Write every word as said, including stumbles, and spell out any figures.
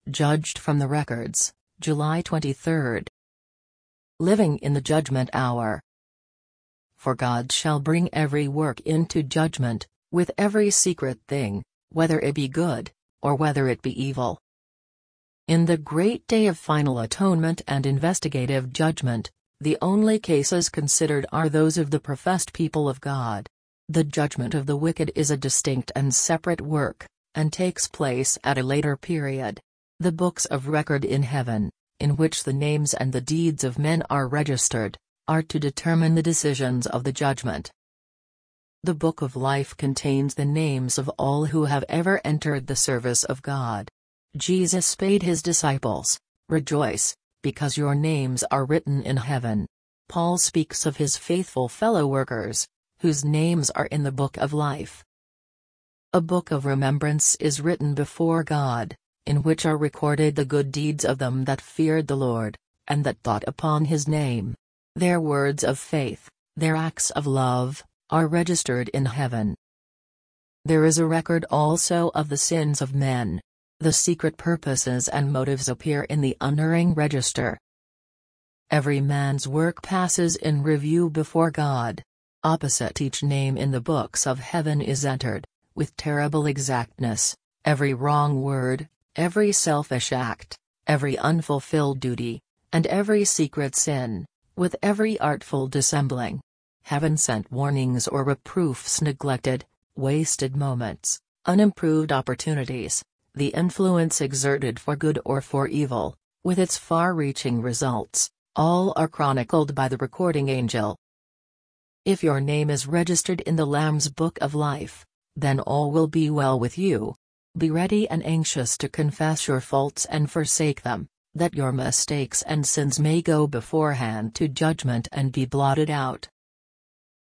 Judged from the Records, July twenty-third. Living in the Judgment Hour. For God shall bring every work into judgment, with every secret thing, whether it be good, or whether it be evil. In the great day of final atonement and investigative judgment, the only cases considered are those of the professed people of God. The judgment of the wicked is a distinct and separate work, and takes place at a later period. The books of record in heaven, in which the names and the deeds of men are registered, are to determine the decisions of the judgment. The Book of Life contains the names of all who have ever entered the service of God. Jesus bade his disciples, "Rejoice, because your names are written in heaven." Paul speaks of his faithful fellow workers, whose names are in the Book of Life. A book of remembrance is written before God, in which are recorded the good deeds of them that feared the Lord, and that thought upon his name. Their words of faith, their acts of love, are registered in heaven. There is a record also of the sins of men. The secret purposes and motives appear in the unerring register. Every man's work passes in review before God. Opposite each name in the books of heaven is entered, with terrible exactness, every wrong word, every selfish act, every unfulfilled duty, and every secret sin, with every artful dissembling. Heaven-sent warnings or reproofs neglected, wasted moments, unimproved opportunities, the influence exerted for good or for evil, with its far-reaching results, all are chronicled by the recording angel. If your name is registered in the Lamb's Book of Life, then all will be well with you. Be ready and anxious to confess your faults and forsake them, that your mistakes and sins may go beforehand to judgment and be blotted out.